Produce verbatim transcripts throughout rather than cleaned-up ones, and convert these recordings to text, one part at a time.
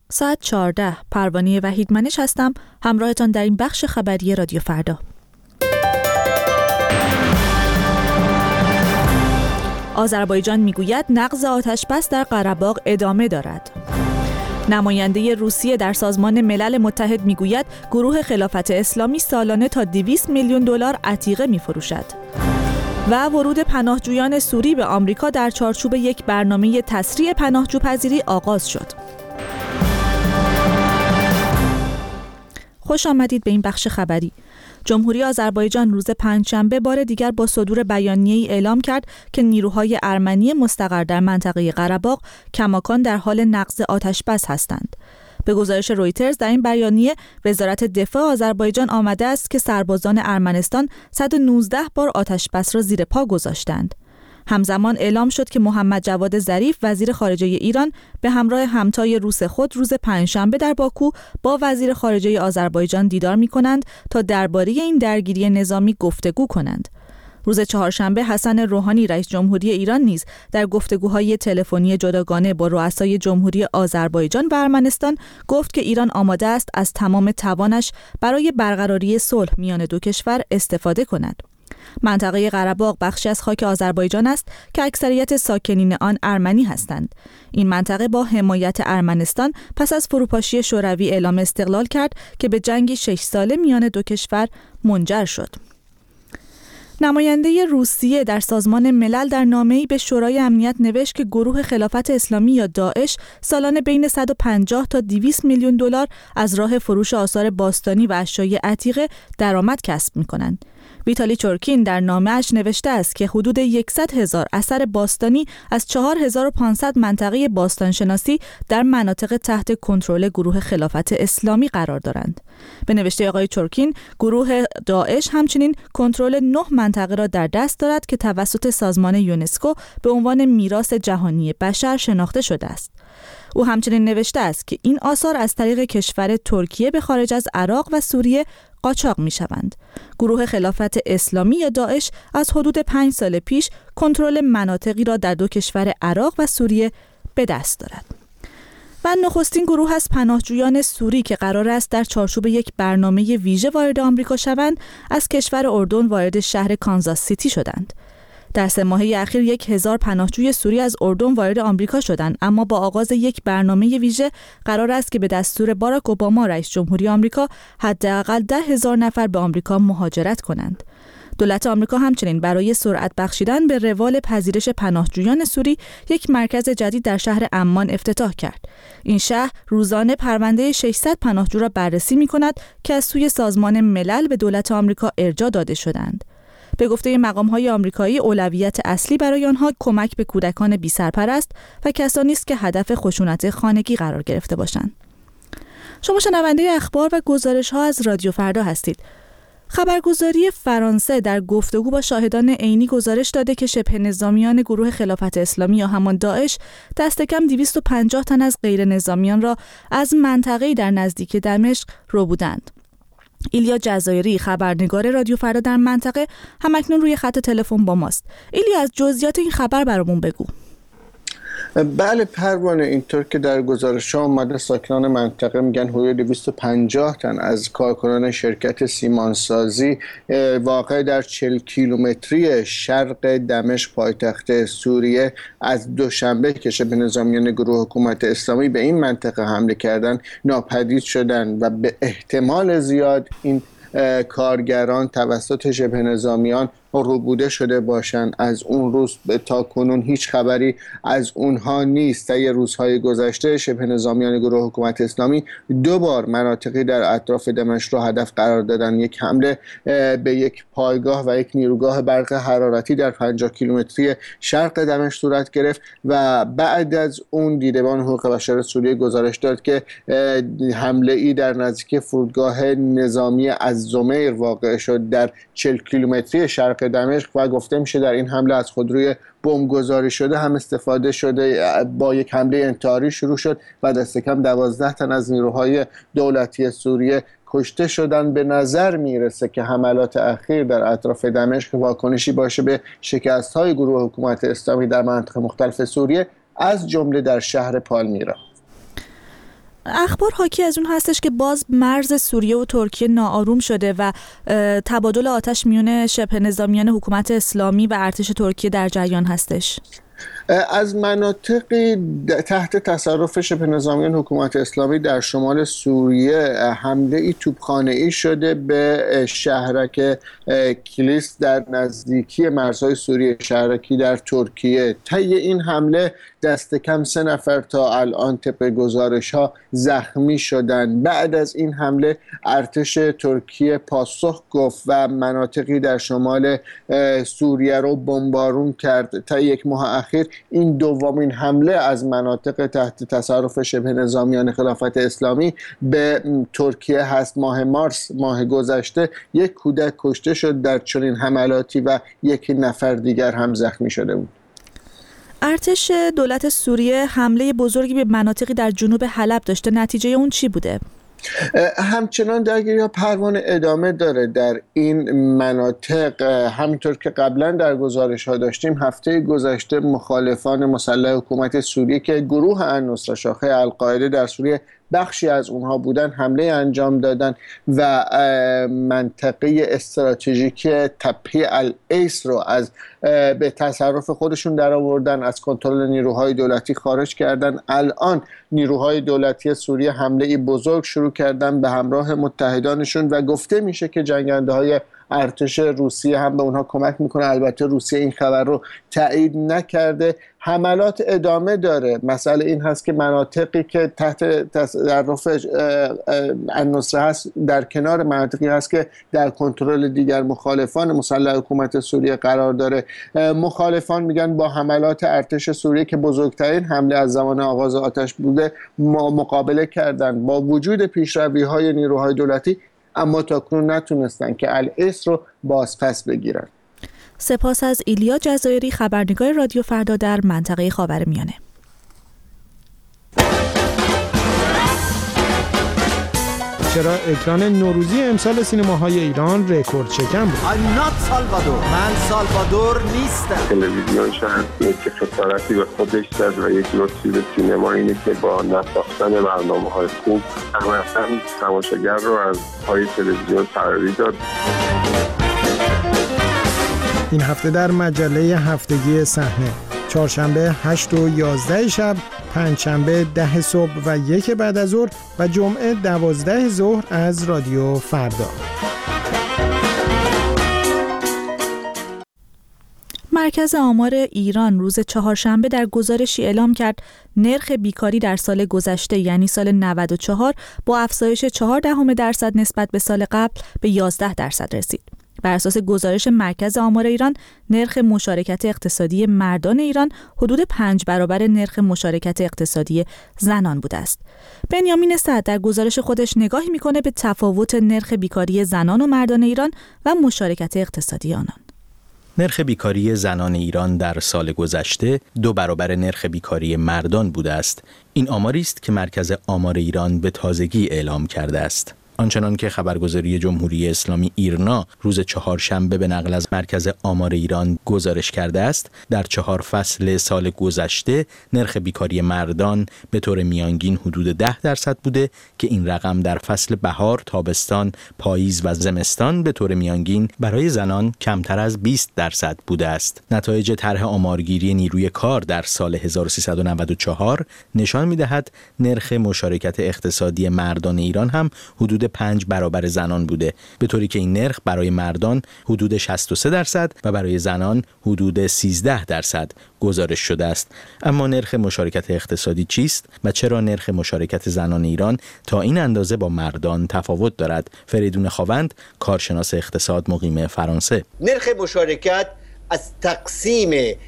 ساعت چهارده، پروانه وحیدمنش هستم، همراهتان در این بخش خبری رادیو فردا. آذربایجان میگوید نقض آتش‌بس در قره‌باغ ادامه دارد. نماینده روسیه در سازمان ملل متحد میگوید گروه خلافت اسلامی سالانه تا دویست میلیون دلار عتیقه میفروشد. و ورود پناهجویان سوری به آمریکا در چارچوب یک برنامه تسریع پناهجوپذیری آغاز شد. خوش آمدید به این بخش خبری. جمهوری آذربایجان روز پنجشنبه بار دیگر با صدور بیانیه‌ای اعلام کرد که نیروهای ارمنی مستقر در منطقه قره‌باغ کماکان در حال نقض آتش‌بس هستند. به گزارش رویترز در این بیانیه وزارت دفاع آذربایجان آمده است که سربازان ارمنستان صد و نوزده بار آتش‌بس را زیر پا گذاشتند. همزمان اعلام شد که محمد جواد ظریف وزیر خارجه ایران به همراه همتای روس خود روز پنجشنبه در باکو با وزیر خارجه آذربایجان دیدار می‌کنند تا درباره این درگیری نظامی گفتگو کنند. روز چهارشنبه حسن روحانی رئیس جمهوری ایران نیز در گفتگوهای تلفنی جداگانه با رؤسای جمهوری آذربایجان و ارمنستان گفت که ایران آماده است از تمام توانش برای برقراری صلح میان دو کشور استفاده کند. منطقه قره‌باغ بخشی از خاک آذربایجان است که اکثریت ساکنین آن ارمنی هستند. این منطقه با حمایت ارمنستان پس از فروپاشی شوروی اعلام استقلال کرد که به جنگی شش ساله میان دو کشور منجر شد. نماینده روسیه در سازمان ملل در نامه‌ای به شورای امنیت نوشت که گروه خلافت اسلامی یا داعش سالانه بین صد و پنجاه تا دویست میلیون دلار از راه فروش آثار باستانی و اشیاء عتیقه درآمد کسب می‌کنند. ویتالی چورکین در نامه‌اش نوشته است که حدود صد هزار اثر باستانی از چهار هزار و پانصد منطقه باستانشناسی در مناطق تحت کنترل گروه خلافت اسلامی قرار دارند. به نوشته آقای چورکین، گروه داعش همچنین کنترل نه منطقه را در دست دارد که توسط سازمان یونسکو به عنوان میراث جهانی بشر شناخته شده است. او همچنین نوشته است که این آثار از طریق کشور ترکیه به خارج از عراق و سوریه قاچاق می شوند. گروه خلافت اسلامی یا داعش از حدود پنج سال پیش کنترل مناطقی را در دو کشور عراق و سوریه به دست دارد. و نخستین گروه از پناهجویان سوری که قرار است در چارچوب یک برنامه ویژه وارد آمریکا شوند، از کشور اردن وارد شهر کانزاس سیتی شدند. در سه ماهه اخیر یک هزار پناهجوی سوری از اردن وارد آمریکا شدند، اما با آغاز یک برنامه ویژه قرار است که به دستور باراک اوباما رئیس جمهوری آمریکا حداقل ده هزار نفر به آمریکا مهاجرت کنند. دولت آمریکا همچنین برای سرعت بخشیدن به روال پذیرش پناهجویان سوری یک مرکز جدید در شهر عمان افتتاح کرد. این شهر روزانه پرونده ششصد پناهجو را بررسی می‌کند که از سوی سازمان ملل به دولت آمریکا ارجاع داده شدند. به گفته مقام‌های آمریکایی، اولویت اصلی برای آنها کمک به کودکان بی‌سرپرست و کسانی است که هدف خشونت خانگی قرار گرفته باشند. شما شنونده اخبار و گزارش‌ها از رادیو فردا هستید. خبرگزاری فرانسه در گفتگو با شاهدان عینی گزارش داده که شبه نظامیان گروه خلافت اسلامی یا همان داعش دست کم دویست و پنجاه تن از غیر نظامیان را از منطقه‌ای در نزدیکی دمشق ربودند. ایلیا جزایری، خبرنگار رادیو فردا در منطقه، همکنون روی خط تلفن با ماست. ایلیا، از جزئیات این خبر برامون بگو. بله پروانه، اینطور که در گزارش ها اومده ساکنان منطقه میگن حدود دویست و پنجاه تن از کارکنان شرکت سیمانسازی واقع در چهل کیلومتری شرق دمشق پایتخت سوریه از دوشنبه که شبه نظامیان گروه حکومت اسلامی به این منطقه حمله کردن ناپدید شدن و به احتمال زیاد این کارگران توسط شبه نظامیان ربوده شده باشند. از اون روز تا کنون هیچ خبری از اونها نیست. طی روزهای گذشته شبه نظامیان گروه حکومت اسلامی دو بار مناطقی در اطراف دمشق را هدف قرار دادن. یک حمله به یک پایگاه و یک نیروگاه برق حرارتی در پنجاه کیلومتری شرق دمشق صورت گرفت و بعد از اون دیدبان حقوق بشر سوریه گزارش داد که حمله ای در نزدیکی فرودگاه نظامی الزمیر واقع شد در چهل کیلومتری شرق دمشق و گفته میشه در این حمله از خودروی بمبگذاری شده هم استفاده شده. با یک حمله انتحاری شروع شد و دست کم دوازده تن از نیروهای دولتی سوریه کشته شدن. به نظر میرسه که حملات اخیر در اطراف دمشق واکنشی باشه به شکست‌های گروه حکومت اسلامی در مناطق مختلف سوریه، از جمله در شهر پالمیرا. اخبار حاکی از اون هستش که باز مرز سوریه و ترکیه ناآروم شده و تبادل آتش میون شبه نظامیان حکومت اسلامی و ارتش ترکیه در جریان هستش. از مناطقی تحت تصرف شبه نظامیان حکومت اسلامی در شمال سوریه حمله ای توپخانه‌ای شده به شهرک کلیس در نزدیکی مرزهای سوریه، شهرکی در ترکیه. طی این حمله دست کم سه نفر تا الان طبق گزارش‌ها زخمی شدند. بعد از این حمله ارتش ترکیه پاسخ گفت و مناطقی در شمال سوریه رو بمبارون کرد. تا یک ماه اخیر این دومین حمله از مناطق تحت تصرف شبه نظامیان خلافت اسلامی به ترکیه هست. ماه مارس ماه گذشته یک کودک کشته شد در چنین حملاتی و یک نفر دیگر هم زخمی شده بود. ارتش دولت سوریه حمله بزرگی به مناطقی در جنوب حلب داشته، نتیجه اون چی بوده؟ همچنان درگیری‌ها پروانه ادامه داره در این مناطق. همینطور که قبلا در گزارش‌ها داشتیم، هفته گذشته مخالفان مسلح حکومت سوریه که گروه النصره شاخه القاعده در سوریه بخشی از اونها بودن حمله انجام دادن و منطقه استراتژیک تپه العیس رو از به تصرف خودشون در آوردن، از کنترل نیروهای دولتی خارج کردن. الان نیروهای دولتی سوریه حمله بزرگ شروع کردن به همراه متحدانشون و گفته میشه که جنگنده های ارتش روسیه هم به اونها کمک میکنه. البته روسیه این خبر رو تایید نکرده. حملات ادامه داره. مسئله این هست که مناطقی که تحت تصرف النصره هست در کنار مناطقی هست که در کنترل دیگر مخالفان مسلح حکومت سوریه قرار داره. مخالفان میگن با حملات ارتش سوریه که بزرگترین حمله از زمان آغاز آتش بوده مقابله کردن با وجود پیشروی‌های نیروهای دولتی، اما تاکنون نتونستن که العیس رو بازپس بگیرن. سپاس از ایلیا جزایری، خبرنگار رادیو فردا در منطقه خاورمیانه. چرا اکران نوروزی امسال سینماهای ایران رکورد شکن بود؟ I'm not Salvador. من سالوادور نیستم. تلویزیون شاید یک خسارتی به خودش زد و یک لطفی به سینما اینه که با نساختن برنامه‌های خوب همه تماشاگر رو از پای تلویزیون فراری داد. این هفته در مجله هفتگی صحنه، چهارشنبه هشت و یازده شب، پنجشنبه ده صبح و یک بعد از ظهر و جمعه دوازده ظهر از رادیو فردا. مرکز آمار ایران روز چهارشنبه در گزارشی اعلام کرد نرخ بیکاری در سال گذشته یعنی سال نود و چهار با افزایش چهار دهم درصد نسبت به سال قبل به یازده درصد رسید. بر اساس گزارش مرکز آمار ایران، نرخ مشارکت اقتصادی مردان ایران حدود پنج برابر نرخ مشارکت اقتصادی زنان بوده است. بنیامین سعد در گزارش خودش نگاهی میکنه به تفاوت نرخ بیکاری زنان و مردان ایران و مشارکت اقتصادی آنان. نرخ بیکاری زنان ایران در سال گذشته دو برابر نرخ بیکاری مردان بوده است. این آماری است که مرکز آمار ایران به تازگی اعلام کرده است. آنچنان که خبرگزاری جمهوری اسلامی ایرنا روز چهارشنبه به نقل از مرکز آمار ایران گزارش کرده است، در چهار فصل سال گذشته نرخ بیکاری مردان به طور میانگین حدود ده درصد بوده که این رقم در فصل بهار، تابستان، پاییز و زمستان به طور میانگین برای زنان کمتر از بیست درصد بوده است. نتایج طرح آمارگیری نیروی کار در سال هزار و سیصد و نود و چهار نشان می‌دهد نرخ مشارکت اقتصادی مردان ایران هم حدود پنج برابر زنان بوده، به طوری که این نرخ برای مردان حدود شصت و سه درصد و برای زنان حدود سیزده درصد گزارش شده است. اما نرخ مشارکت اقتصادی چیست و چرا نرخ مشارکت زنان ایران تا این اندازه با مردان تفاوت دارد؟ فریدون خاوند، کارشناس اقتصاد مقیم فرانسه: نرخ مشارکت از تقسیم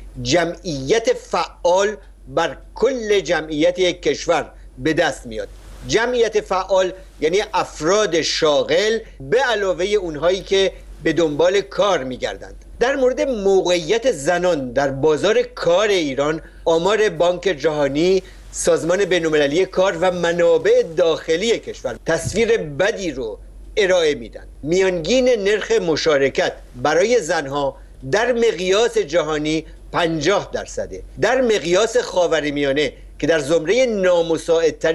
جمعیت فعال بر کل جمعیت یک کشور به دست میاد. جمعیت فعال یعنی افراد شاغل به علاوه اونهایی که به دنبال کار میگردند. در مورد موقعیت زنان در بازار کار ایران، آمار بانک جهانی، سازمان بین‌المللی کار و منابع داخلی کشور تصویر بدی رو ارائه میدن. میانگین نرخ مشارکت برای زنها در مقیاس جهانی پنجاه درصده. در مقیاس خاورمیانه که در زمره نامساعدترین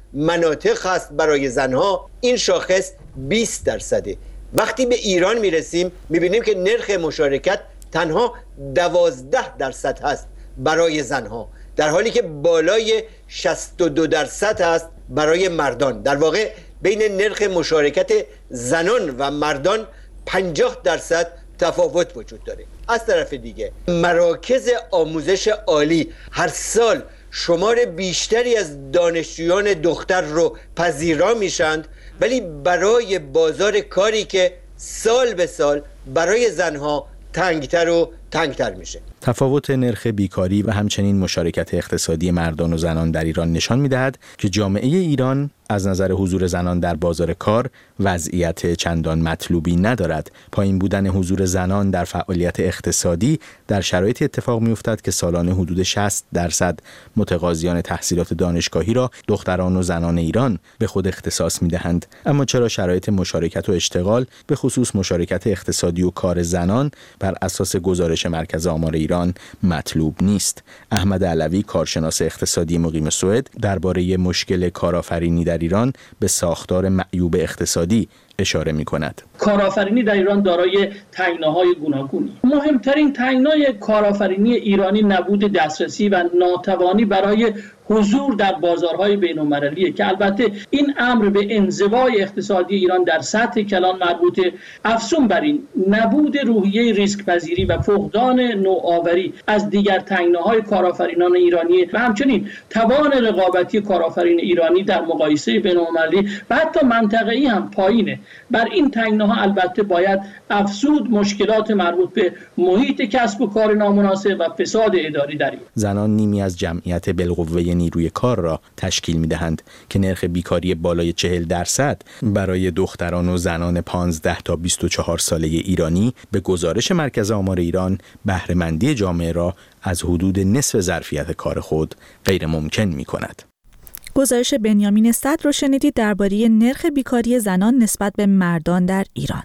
مناطق هست برای زنها این شاخص بیست درصده. وقتی به ایران میرسیم میبینیم که نرخ مشارکت تنها دوازده درصد هست برای زنها، در حالی که بالای شصت و دو درصد هست برای مردان. در واقع بین نرخ مشارکت زنان و مردان پنجاه درصد تفاوت وجود داره. از طرف دیگه مراکز آموزش عالی هر سال شمار بیشتری از دانشجویان دختر رو پذیرا میشند، ولی برای بازار کاری که سال به سال برای زنها تنگتر و تنگتر میشه. تفاوت نرخ بیکاری و همچنین مشارکت اقتصادی مردان و زنان در ایران نشان می‌دهد که جامعه ایران از نظر حضور زنان در بازار کار وضعیت چندان مطلوبی ندارد. پایین بودن حضور زنان در فعالیت اقتصادی در شرایطی اتفاق می‌افتد که سالانه حدود شصت درصد متقاضیان تحصیلات دانشگاهی را دختران و زنان ایران به خود اختصاص می‌دهند. اما چرا شرایط مشارکت و اشتغال به خصوص مشارکت اقتصادی و کار زنان بر اساس گزارش مرکز آمار ایران مطلوب نیست؟ احمد علوی، کارشناس اقتصادی مقیم سوئد، درباره مشکل کارآفرینی در ایران به ساختار معیوب اقتصادی اشاره می‌کند. کارآفرینی در ایران دارای تنگناهای گوناگونی. مهمترین تنگنای کارآفرینی ایرانی نبود دسترسی و ناتوانی برای حضور در بازارهای بین‌المللیه که البته این امر به انزوای اقتصادی ایران در سطح کلان مربوطه. افزون بر این نبود روحیه ریسک پذیری و فقدان نوآوری از دیگر تنگناهای کارآفرینان ایرانی و همچنین توان رقابتی کارآفرین ایرانی در مقایسه بین‌المللی و حتی منطقه‌ای هم پایینه. بر این تنگناها البته باید افزود مشکلات مربوط به محیط کسب و کار نامناسب و فساد اداری در ایران. زنان نیمی از جمعیت بالقوه نیروی کار را تشکیل می‌دهند که نرخ بیکاری بالای چهل درصد برای دختران و زنان پانزده تا بیست و چهار ساله ایرانی به گزارش مرکز آمار ایران بهره‌مندی جامعه را از حدود نصف ظرفیت کار خود غیر ممکن می‌کند. گزارش بنیامین صدر رو شنیدید درباره نرخ بیکاری زنان نسبت به مردان در ایران.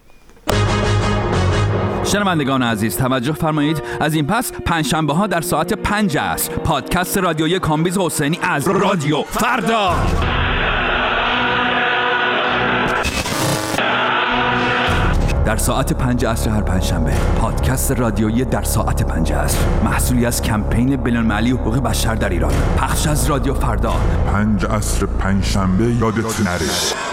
شنوندگان عزیز توجه فرمایید، از این پس پنجشنبه ها در ساعت پنج عصر پادکست رادیویی کامبیز حسینی از رادیو فردا در ساعت پنج عصر هر پنجشنبه پادکست رادیویی در ساعت پنج عصر محصولی از کمپین بین‌المللی حقوق بشر در ایران، پخش از رادیو فردا. پنج عصر پنجشنبه یادت نره.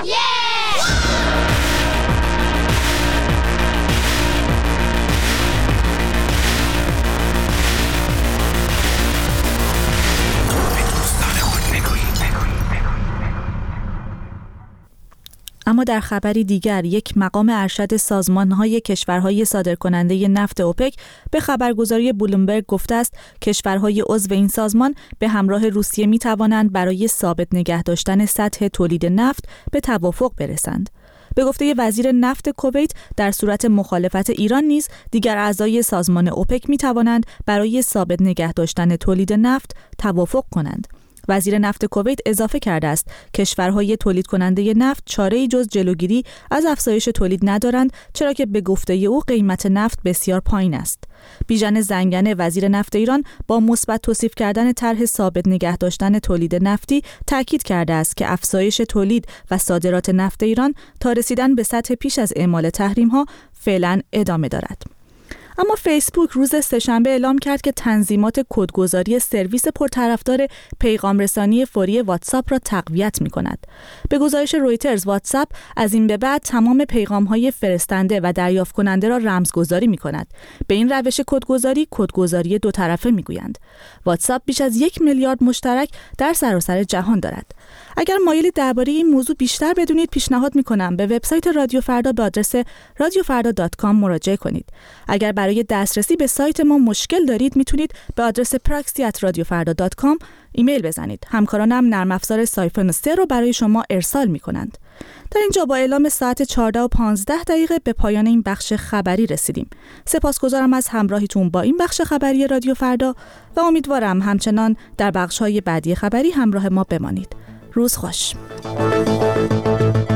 اما در خبری دیگر، یک مقام ارشد سازمان‌های کشورهای صادرکننده نفت اوپک به خبرگزاری بلومبرگ گفته است کشورهای عضو این سازمان به همراه روسیه می‌توانند برای ثابت نگه داشتن سطح تولید نفت به توافق برسند. به گفته وزیر نفت کویت، در صورت مخالفت ایران نیز دیگر اعضای سازمان اوپک می‌توانند برای ثابت نگه داشتن تولید نفت توافق کنند. وزیر نفت کویت اضافه کرده است کشورهای تولید کننده نفت چاره‌ای جز جلوگیری از افزایش تولید ندارند، چرا که به گفته او قیمت نفت بسیار پایین است. بیژن زنگنه، وزیر نفت ایران، با مثبت توصیف کردن طرح ثابت نگه داشتن تولید نفتی تاکید کرده است که افزایش تولید و صادرات نفت ایران تا رسیدن به سطح پیش از اعمال تحریم‌ها فعلا ادامه دارد. اما فیسبوک روز سه‌شنبه اعلام کرد که تنظیمات کدگذاری سرویس پرطرفدار پیغامرسانی فوری واتساپ را تقویت می‌کند. به گزارش رویترز، واتساپ از این به بعد تمام پیغام‌های فرستنده و دریافت کننده را رمزگذاری می‌کند. به این روش کدگذاری کدگذاری دو طرفه می‌گویند. واتساپ بیش از یک میلیارد مشترک در سراسر جهان دارد. اگر مایلید درباره این موضوع بیشتر بدونید، پیشنهاد می‌کنم به وبسایت رادیو فردا به آدرس رادیو فردا دات کام مراجعه کنید. اگر برای دسترسی به سایت ما مشکل دارید، میتونید به آدرس پراکسی ات رادیو فردا دات کام ایمیل بزنید. همکارانم نرم افزار سایفون سه رو برای شما ارسال میکنند. در اینجا با اعلام ساعت چهارده و پانزده دقیقه به پایان این بخش خبری رسیدیم. سپاسگزارم از همراهیتون با این بخش خبری رادیو فردا و امیدوارم همچنان در بخش‌های بعدی خبری همراه ما بمانید. روز خوش.